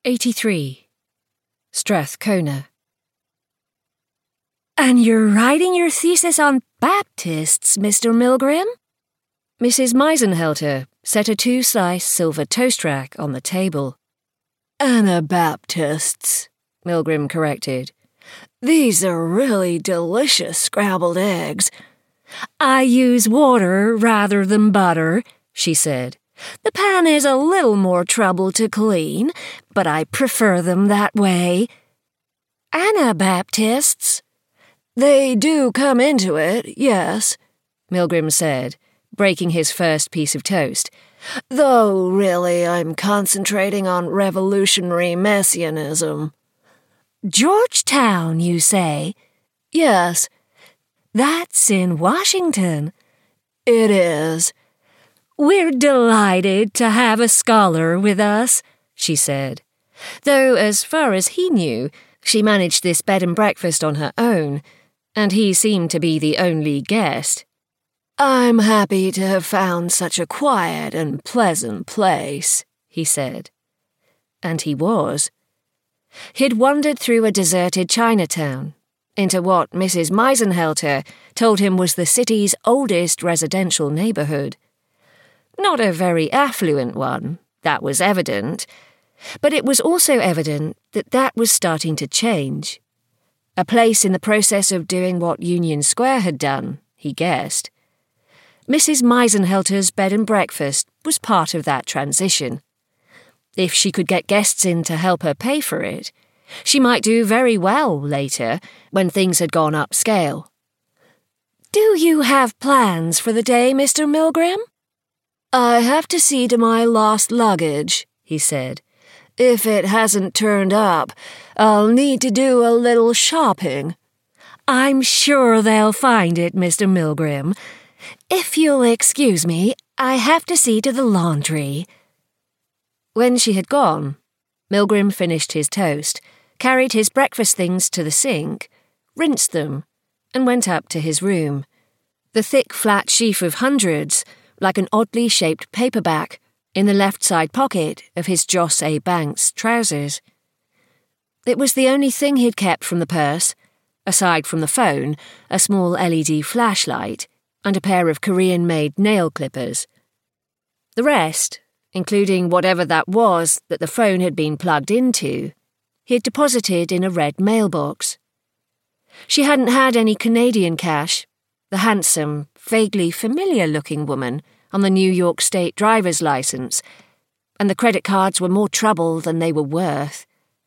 83. Strathcona. "And you're writing your thesis on Baptists, Mr. Milgram?" Mrs. Meisenhelter set a 2-slice silver toast rack on the table. "Anabaptists," Milgram corrected. "These are really delicious scrambled eggs." "I use water rather than butter," she said. "The pan is a little more trouble to clean, but I prefer them that way." "Anabaptists?" "They do come into it, yes," Milgram said, breaking his first piece of toast. "Though, really, I'm concentrating on revolutionary messianism." "Georgetown, you say?" "Yes." "That's in Washington." "It is." "We're delighted to have a scholar with us," she said, though as far as he knew, she managed this bed and breakfast on her own, and he seemed to be the only guest. "I'm happy to have found such a quiet and pleasant place," he said. And he was. He'd wandered through a deserted Chinatown, into what Mrs. Meisenhelter told him was the city's oldest residential neighbourhood. Not a very affluent one, that was evident, but it was also evident that that was starting to change. A place in the process of doing what Union Square had done, he guessed. Mrs. Meisenhelter's bed and breakfast was part of that transition. If she could get guests in to help her pay for it, she might do very well later, when things had gone upscale. "Do you have plans for the day, Mr. Milgram?" "I have to see to my lost luggage," he said. "If it hasn't turned up, I'll need to do a little shopping." "I'm sure they'll find it, Mr. Milgram. If you'll excuse me, I have to see to the laundry." When she had gone, Milgram finished his toast, carried his breakfast things to the sink, rinsed them, and went up to his room. The thick, flat sheaf of hundreds, like an oddly shaped paperback, in the left side pocket of his Joss A. Banks trousers. It was the only thing he'd kept from the purse, aside from the phone, a small LED flashlight, and a pair of Korean-made nail clippers. The rest, including whatever that was that the phone had been plugged into, he'd deposited in a red mailbox. She hadn't had any Canadian cash. The handsome, vaguely familiar-looking woman on the New York State driver's license, and the credit cards were more trouble than they were worth.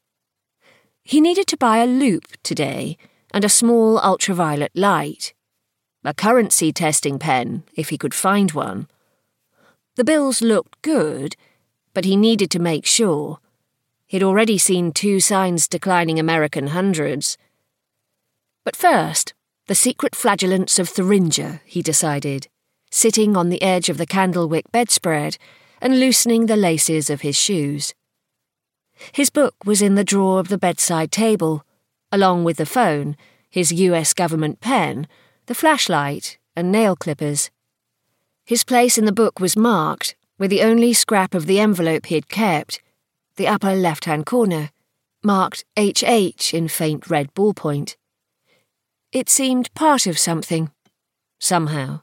He needed to buy a loupe today and a small ultraviolet light. A currency testing pen, if he could find one. The bills looked good, but he needed to make sure. He'd already seen 2 signs declining American hundreds. But first, the secret flagellants of Thuringia, he decided, sitting on the edge of the candlewick bedspread and loosening the laces of his shoes. His book was in the drawer of the bedside table, along with the phone, his US government pen, the flashlight, and nail clippers. His place in the book was marked, with the only scrap of the envelope he had kept, the upper left-hand corner, marked HH in faint red ballpoint. It seemed part of something, somehow.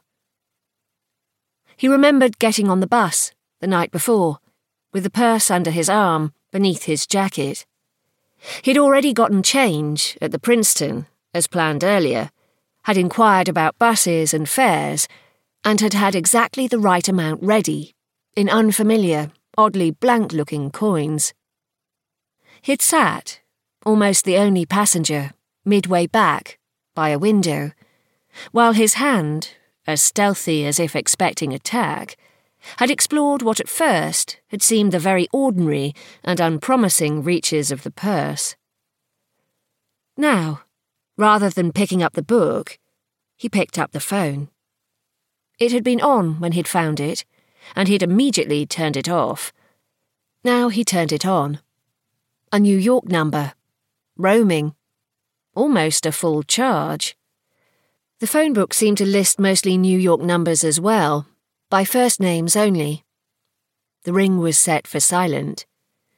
He remembered getting on the bus, the night before, with the purse under his arm, beneath his jacket. He'd already gotten change at the Princeton, as planned earlier, had inquired about buses and fares, and had had exactly the right amount ready, in unfamiliar, oddly blank-looking coins. He'd sat, almost the only passenger, midway back, by a window, while his hand, as stealthy as if expecting attack, had explored what at first had seemed the very ordinary and unpromising reaches of the purse. Now, rather than picking up the book, he picked up the phone. It had been on when he'd found it, and he'd immediately turned it off. Now he turned it on. A New York number. Roaming. Almost a full charge. The phone book seemed to list mostly New York numbers as well, by first names only. The ring was set for silent.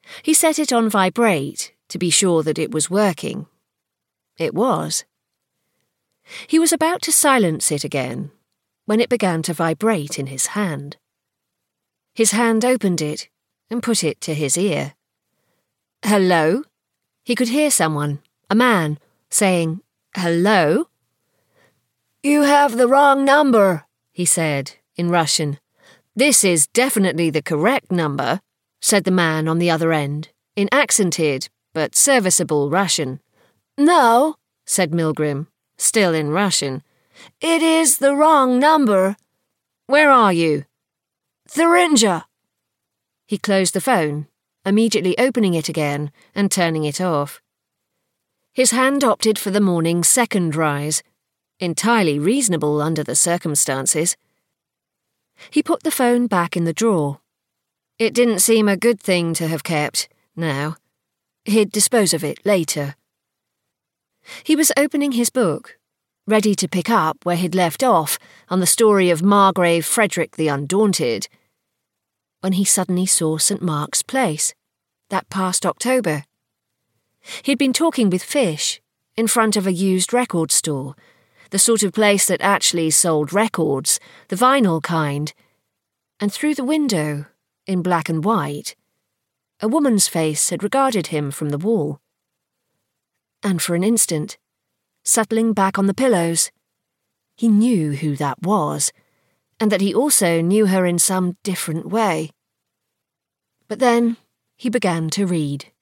He set it on vibrate to be sure that it was working. It was. He was about to silence it again when it began to vibrate in his hand. His hand opened it and put it to his ear. Hello? He could hear someone, a man, saying, Hello? You have the wrong number, he said in Russian. This is definitely the correct number, said the man on the other end, in accented but serviceable Russian. No, said Milgrim, still in Russian. It is the wrong number. Where are you? Thuringia. He closed the phone, immediately opening it again and turning it off. His hand opted for the morning's second rise, entirely reasonable under the circumstances. He put the phone back in the drawer. It didn't seem a good thing to have kept, now. He'd dispose of it later. He was opening his book, ready to pick up where he'd left off on the story of Margrave Frederick the Undaunted, when he suddenly saw St. Mark's Place, that past October. He'd been talking with Fish in front of a used record store, the sort of place that actually sold records, the vinyl kind, and through the window, in black and white, a woman's face had regarded him from the wall. And for an instant, settling back on the pillows, he knew who that was, and that he also knew her in some different way. But then he began to read.